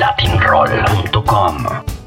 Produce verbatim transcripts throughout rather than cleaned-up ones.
latin roll punto com.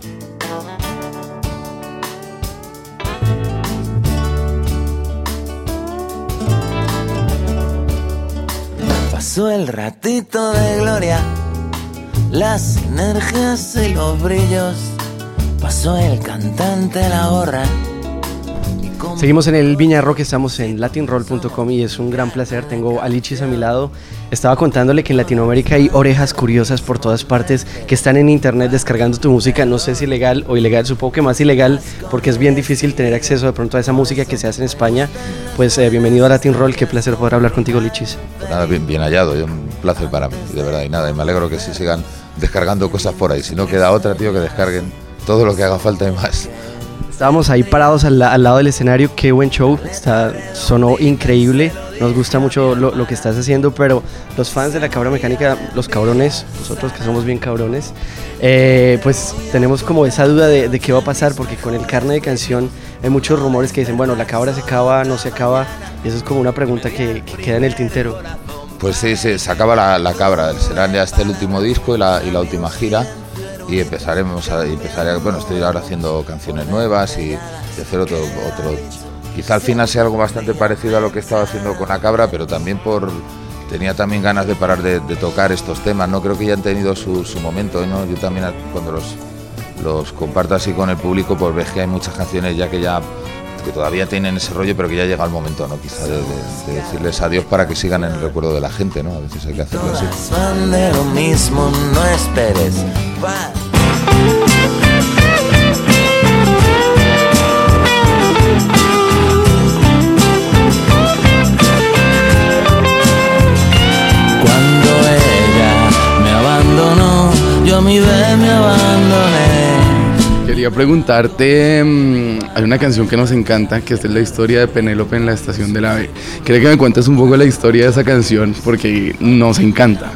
Pasó el ratito de gloria, las energías y los brillos. Pasó el cantante la gorra. Seguimos en el Viña Rock, estamos en latin roll punto com y es un gran placer. Tengo a Lichis a mi lado. Estaba contándole que en Latinoamérica hay orejas curiosas por todas partes que están en internet descargando tu música. No sé si legal o ilegal, supongo que más ilegal porque es bien difícil tener acceso de pronto a esa música que se hace en España. Pues eh, bienvenido a Latin Roll, qué placer poder hablar contigo, Lichis. Pues nada, bien, bien hallado, un placer para mí, de verdad, y nada, y me alegro que sí sigan descargando cosas por ahí. Si no queda otra, tío, que descarguen todo lo que haga falta y más. Estábamos ahí parados al, al lado del escenario, qué buen show, está, sonó increíble, nos gusta mucho lo, lo que estás haciendo, pero los fans de La Cabra Mecánica, los cabrones, nosotros que somos bien cabrones, eh, pues tenemos como esa duda de, de qué va a pasar, porque con el carne de canción hay muchos rumores que dicen, bueno, La Cabra se acaba, no se acaba, y eso es como una pregunta que, que queda en el tintero. Pues sí, sí, se acaba la, la Cabra, será ya este el último disco y la, y la última gira. Y empezaremos a empezar, bueno, estoy ahora haciendo canciones nuevas y de hacer otro, otro, quizá al final sea algo bastante parecido a lo que estaba haciendo con La Cabra, pero también por, tenía también ganas de parar de, de tocar estos temas, no creo que ya han tenido su, su momento, ¿no? Yo también cuando los, los comparto así con el público, pues ves que hay muchas canciones ya que ya, que todavía tienen ese rollo, pero que ya llega el momento, ¿no? Quizá de, de, de decirles adiós para que sigan en el recuerdo de la gente, ¿no? A veces hay que hacerlo así. De lo mismo, no esperes. Cuando ella me abandonó, yo a mi vez me abandoné. Quería preguntarte, um, hay una canción que nos encanta, que es la historia de Penélope en la estación del AVE. Quería que me cuentes un poco la historia de esa canción, porque nos encanta.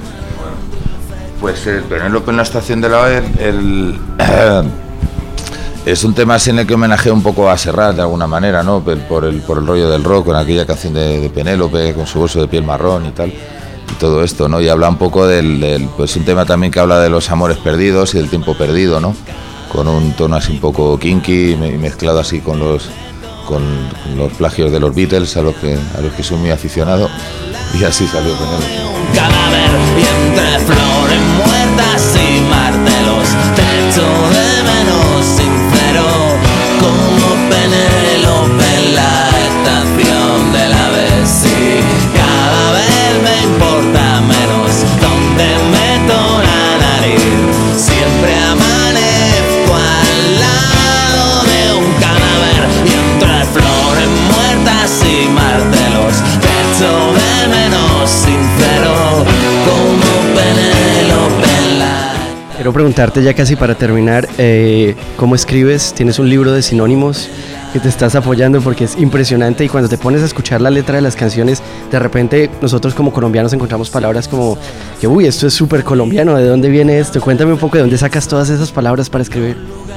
Pues el Penélope en la estación de la A V E, el, el, es un tema así en el que homenajea un poco a Serrat de alguna manera, ¿no? Por, por, el, por el rollo del rock, con aquella canción de, de Penélope, con su bolso de piel marrón y tal, y todo esto, ¿no? Y habla un poco del, del, pues un tema también que habla de los amores perdidos y del tiempo perdido, ¿no? Con un tono así un poco kinky, mezclado así con los, con, con los plagios de los Beatles, a los que, a los que soy muy aficionado, y así salió Penélope. Cadáver y entre flores muertas y martelos, te echo de menos sincero, como Penélope en la estación de la AVE. Sí, cada vez me importa menos donde meto la nariz, siempre amanezco al lado de un cadáver y entre flores muertas y martelos, te echo de menos sincero, como Penélope en la... Quiero preguntarte ya casi para terminar, eh, ¿cómo escribes? ¿Tienes un libro de sinónimos que te estás apoyando? Porque es impresionante y cuando te pones a escuchar la letra de las canciones, de repente nosotros como colombianos encontramos palabras como que, uy, esto es súper colombiano, ¿de dónde viene esto? Cuéntame un poco de dónde sacas todas esas palabras para escribir.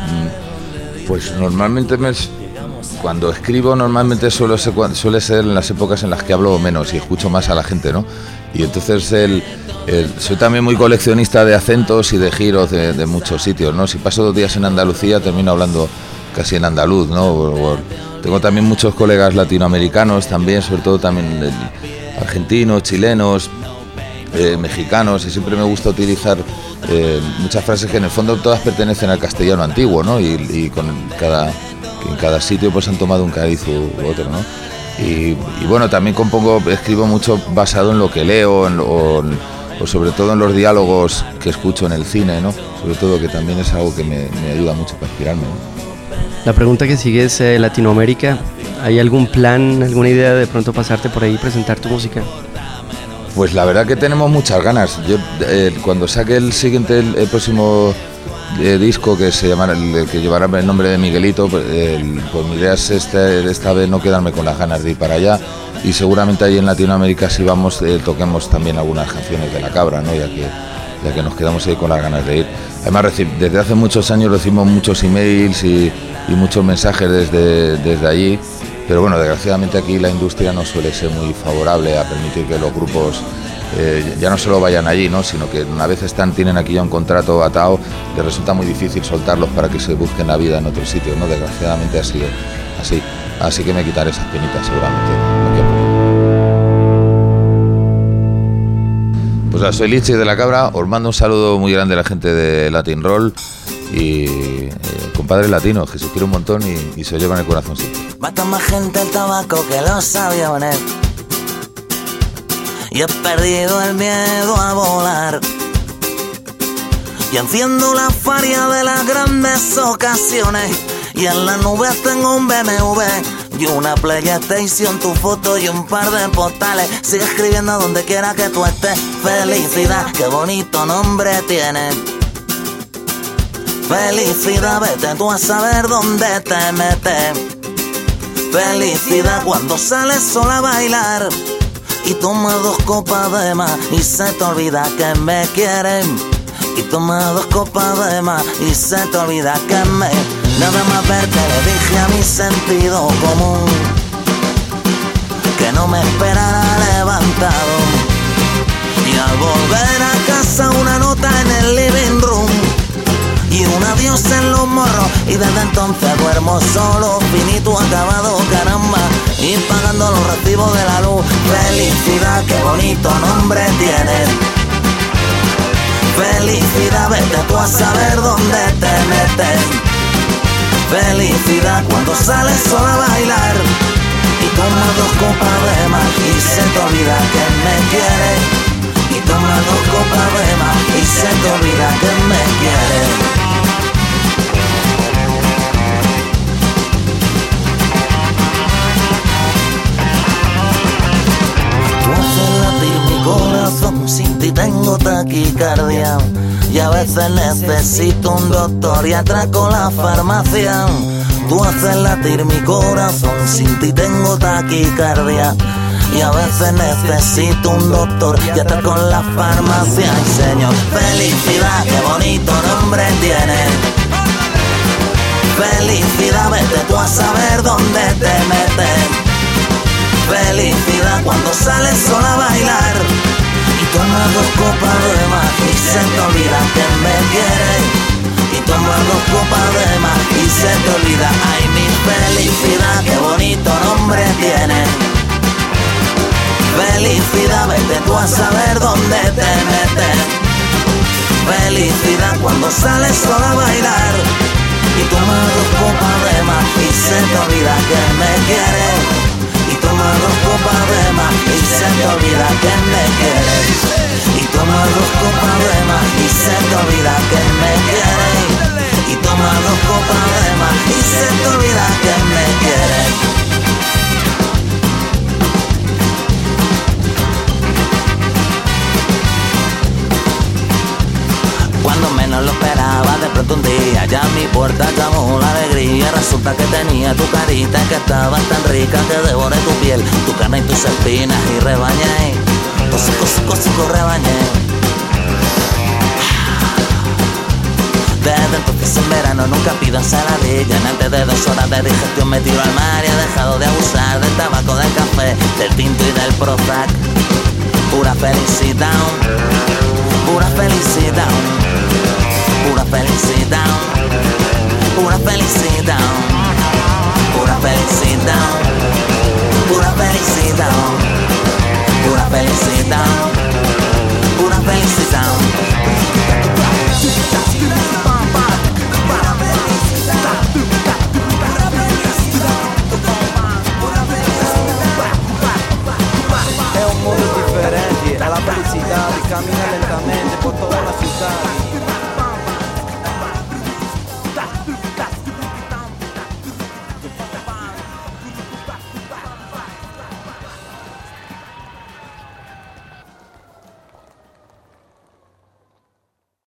Pues normalmente me... Cuando escribo normalmente suele ser, suele ser en las épocas en las que hablo menos y escucho más a la gente, ¿no? Y entonces el, el, soy también muy coleccionista de acentos y de giros de, de muchos sitios, ¿no? Si paso dos días en Andalucía termino hablando casi en andaluz, ¿no? O, o, tengo también muchos colegas latinoamericanos también, sobre todo también eh, argentinos, chilenos, eh, mexicanos, y siempre me gusta utilizar eh, muchas frases que en el fondo todas pertenecen al castellano antiguo, ¿no? Y, y con cada... que en cada sitio pues han tomado un cariz u otro, ¿no? Y, y bueno, también compongo, escribo mucho basado en lo que leo, en lo, o, o sobre todo en los diálogos que escucho en el cine, ¿no? Sobre todo, que también es algo que me, me ayuda mucho para inspirarme, ¿no? La pregunta que sigue es eh, Latinoamérica. ¿Hay algún plan, alguna idea de pronto pasarte por ahí y presentar tu música? Pues la verdad que tenemos muchas ganas. Yo eh, cuando saque el siguiente, el, el próximo eh, disco que se llamará, el que llevará el nombre de Miguelito, pues, el, pues mi idea es este, esta vez no quedarme con las ganas de ir para allá, y seguramente ahí en Latinoamérica si vamos eh, toquemos también algunas canciones de La Cabra, ¿no? Ya que ya que nos quedamos ahí con las ganas de ir. Además, desde hace muchos años recibimos muchos emails y, y muchos mensajes desde, desde allí, pero bueno, desgraciadamente aquí la industria no suele ser muy favorable a permitir que los grupos eh, ya no solo vayan allí, ¿no? Sino que una vez están, tienen aquí ya un contrato atado, les resulta muy difícil soltarlos para que se busquen la vida en otros sitios, ¿no? Desgraciadamente ha sido así. Así que me quitaré esas penitas seguramente. Pues nada, soy Lichi de La Cabra, os mando un saludo muy grande a la gente de Latin Roll y eh, compadres latinos que se quieren un montón y, y se llevan el corazón siempre. Mata más gente el tabaco que los aviones y he perdido el miedo a volar y enciendo la faria de las grandes ocasiones y en las nubes tengo un B M W y una PlayStation, tu foto y un par de postales. Sigue escribiendo donde quiera que tú estés. Felicidad, qué bonito nombre tiene. Felicidad, vete tú a saber dónde te metes. Felicidad cuando sales sola a bailar y toma dos copas de más y se te olvida que me quieren. Y toma dos copas de más y se te olvida que me... Nada más verte le dije a mi sentido común que no me esperara levantado. Y al volver a casa una nota en el living room y un adiós en los morros y desde entonces duermo solo, finito acabado, caramba, y pagando los recibos de la luz. Felicidad, qué bonito nombre tiene. Felicidad, vete tú a saber dónde te metes. Felicidad cuando sales sola a bailar y tomas dos copas de más y se te olvida que me quieres. Y tomas dos copas de más y se te olvida que me quieres. Corazón, sin ti tengo taquicardia y a veces necesito un doctor y atraco la farmacia. Tú haces latir mi corazón, sin ti tengo taquicardia y a veces necesito un doctor y atraco la farmacia. Y señor, felicidad, qué bonito nombre tiene. Felicidad, vete tú a saber dónde te metes. Felicidad cuando sales sola a bailar y tomas dos copas de más y se te olvida que me quieres. Y tomas dos copas de más y se te olvida, ay mi felicidad, qué bonito nombre tiene. Felicidad, vete tú a saber dónde te metes. Felicidad cuando sales sola a bailar y tomas dos copas de más y se te olvida que me quieres. Y toma dos copas de más y se te olvida que me quieres. Y toma dos copas de más y se te olvida que me quieres. Y toma dos copas de más y se te olvida que me quieres. Cuando menos lo esperaba, de pronto un día ya a mi puerta llamó la alegría. Resulta que tenía tu carita que estaba tan rica que devoré tu piel, tu carne y tus espinas y rebañé. Cosico, sico, sico, rebañé. Desde entonces en verano nunca pido saladilla. En antes de dos horas de digestión me tiro al mar y he dejado de abusar del tabaco, del café, del tinto y del Prozac. Pura felicidad, pura felicidad.